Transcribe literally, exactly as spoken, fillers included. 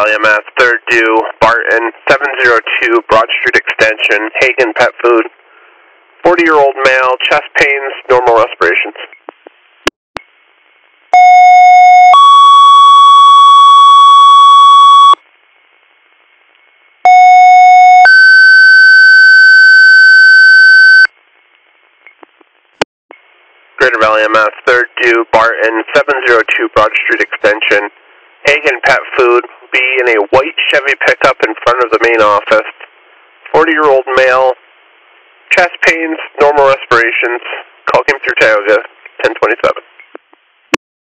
Valley, Mass, third due, Barton, seven zero two Broad Street Extension, Hagen Pet Food. forty-year-old male, chest pains, normal respirations. Greater Valley, Mass, third due, Barton, seven zero two Broad Street Extension, Hagen Pet Food, be in a white Chevy pickup in front of the main office. forty-year-old male, chest pains, normal respirations. Call came through Tioga, ten twenty-seven.